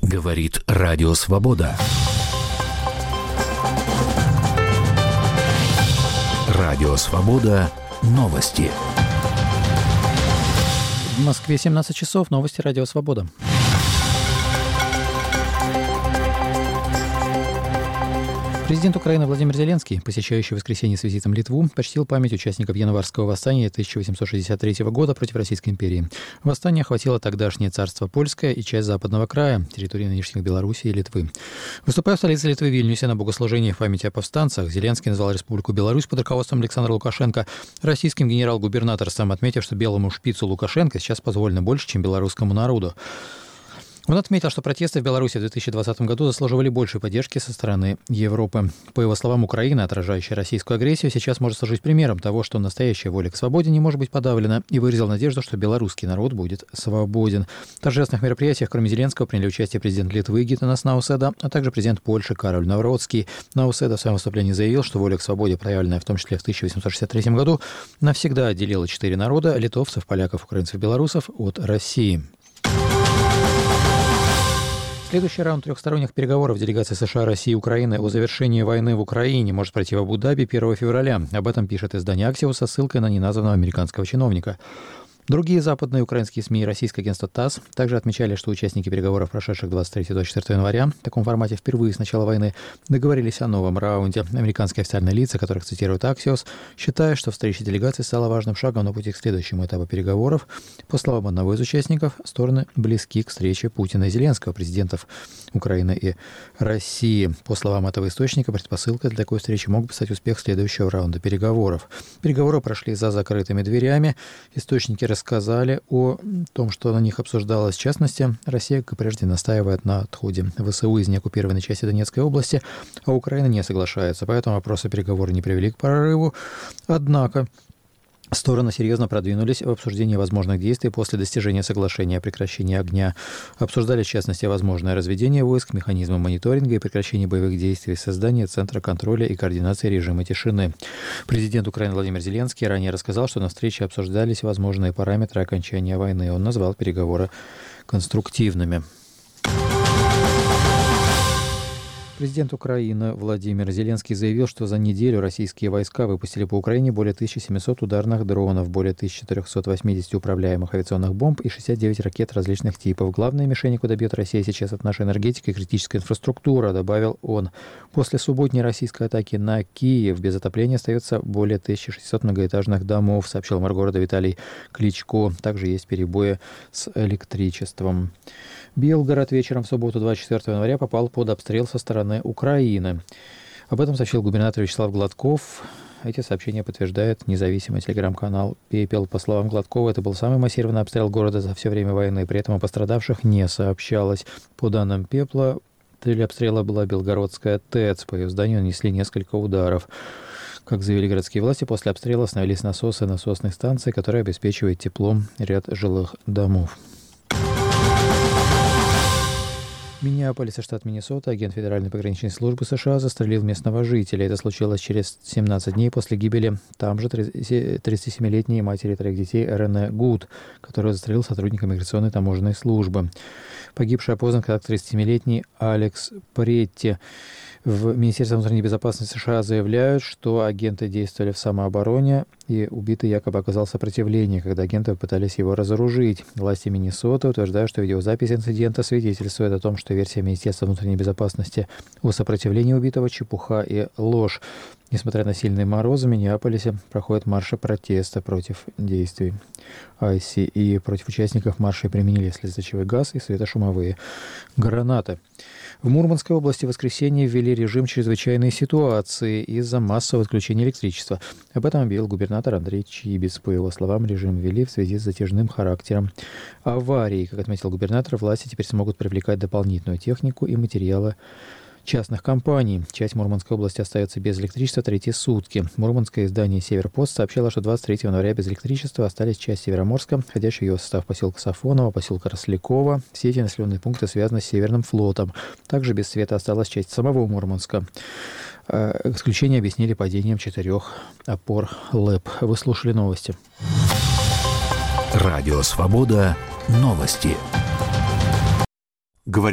Говорит Радио Свобода. Радио Свобода. Новости. В Москве 17 часов. Новости Радио Свобода. Президент Украины Владимир Зеленский, посещающий в воскресенье с визитом Литву, почтил память участников Январского восстания 1863 года против Российской империи. Восстание охватило тогдашнее царство Польское и часть западного края, территории нынешних Белоруссии и Литвы. Выступая в столице Литвы Вильнюсе на богослужении в памяти о повстанцах, Зеленский назвал Республику Беларусь под руководством Александра Лукашенко российским генерал-губернаторством, отметив, что белому шпицу Лукашенко сейчас позволено больше, чем белорусскому народу. Он отметил, что протесты в Беларуси в 2020 году заслуживали большей поддержки со стороны Европы. По его словам, Украина, отражающая российскую агрессию, сейчас может служить примером того, что настоящая воля к свободе не может быть подавлена, и выразил надежду, что белорусский народ будет свободен. В торжественных мероприятиях, кроме Зеленского, приняли участие президент Литвы Гитанас Науседа, а также президент Польши Кароль Навроцкий. Науседа в своем выступлении заявил, что воля к свободе, проявленная в том числе в 1863 году, навсегда отделила 4 народа – литовцев, поляков, украинцев, белорусов – от России. Следующий раунд трехсторонних переговоров делегаций США, России и Украины о завершении войны в Украине может пройти в Абу-Даби 1 февраля. Об этом пишет издание «Аксиос» со ссылкой на неназванного американского чиновника. Другие западные украинские СМИ и российское агентство ТАСС также отмечали, что участники переговоров, прошедших 23-24 января, в таком формате впервые с начала войны, договорились о новом раунде. Американские официальные лица, которых цитирует «Аксиос», считают, что встреча делегаций стала важным шагом на пути к следующему этапу переговоров. По словам одного из участников, стороны близки к встрече Путина и Зеленского, президентов Украины и России. По словам этого источника, предпосылкой для такой встречи мог бы стать успех следующего раунда переговоров. Переговоры прошли за закрытыми дверями. Источники рассказали о том, что на них обсуждалось. В частности, Россия, как и прежде, настаивает на отходе ВСУ из неоккупированной части Донецкой области, а Украина не соглашается. Поэтому вопросы переговоры не привели к прорыву. Однако стороны серьезно продвинулись в обсуждении возможных действий после достижения соглашения о прекращении огня. Обсуждали, в частности, возможное разведение войск, механизмы мониторинга и прекращение боевых действий, создание Центра контроля и координации режима тишины. Президент Украины Владимир Зеленский ранее рассказал, что на встрече обсуждались возможные параметры окончания войны. Он назвал переговоры конструктивными. Президент Украины Владимир Зеленский заявил, что за неделю российские войска выпустили по Украине более 1700 ударных дронов, более 1480 управляемых авиационных бомб и 69 ракет различных типов. Главные мишени, куда бьет Россия сейчас, от нашей энергетики и критическая инфраструктура, добавил он. После субботней российской атаки на Киев без отопления остается более 1600 многоэтажных домов, сообщил мэр города Виталий Кличко. Также есть перебои с электричеством. Белгород вечером в субботу 24 января попал под обстрел со стороны Украины. Об этом сообщил губернатор Вячеслав Гладков. Эти сообщения подтверждает независимый телеграм-канал «Пепел». По словам Гладкова, это был самый массированный обстрел города за все время войны. При этом о пострадавших не сообщалось. По данным «Пепла», целью обстрела была Белгородская ТЭЦ. По ее зданию нанесли несколько ударов. Как заявили городские власти, после обстрела остановились насосы насосных станций, которые обеспечивают теплом ряд жилых домов. В Миннеаполисе, штат Миннесота, агент Федеральной пограничной службы США застрелил местного жителя. Это случилось через 17 дней после гибели там же 37-летней матери 3 детей Рене Гуд, которую застрелил сотрудник иммиграционной таможенной службы. Погибший опознан как 37-летний Алекс Претти. В Министерстве внутренней безопасности США заявляют, что агенты действовали в самообороне, и убитый якобы оказал сопротивление, когда агенты пытались его разоружить. Власти Миннесоты утверждают, что видеозапись инцидента свидетельствует о том, что версия Министерства внутренней безопасности о сопротивлении убитого — чепуха и ложь. Несмотря на сильные морозы, в Миннеаполисе проходят марши протеста против действий ICE, и против участников марша применили слезоточивый газ и светошумовые гранаты. В Мурманской области в воскресенье ввели режим чрезвычайной ситуации из-за массового отключения электричества. Об этом объявил губернатор Андрей Чибис. По его словам, режим ввели в связи с затяжным характером аварии. Как отметил губернатор, власти теперь смогут привлекать дополнительную технику и материалы частных компаний. Часть Мурманской области остается без электричества третьи сутки. Мурманское издание «Северпост» сообщало, что 23 января без электричества остались часть Североморска, входящая в его состав поселка Сафоново, поселка Рослякова. Все эти населенные пункты связаны с Северным флотом. Также без света осталась часть самого Мурманска. Исключение объяснили падением 4 опор ЛЭП. Вы слушали новости. Радио «Свобода». Новости.